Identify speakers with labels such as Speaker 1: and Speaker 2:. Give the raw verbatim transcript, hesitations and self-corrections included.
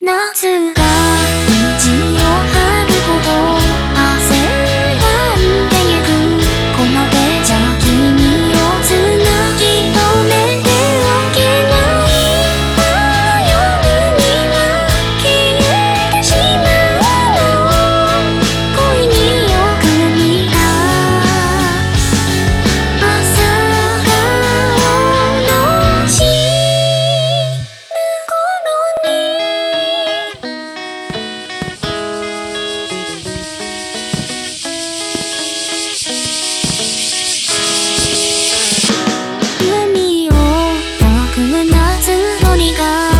Speaker 1: 夏が虹を張るほど汗ばんでゆくこの手じゃ君をつなぎ止めておけない夜には消えてしまうの恋によく似た朝顔の散る頃に海を遠く夏鳥が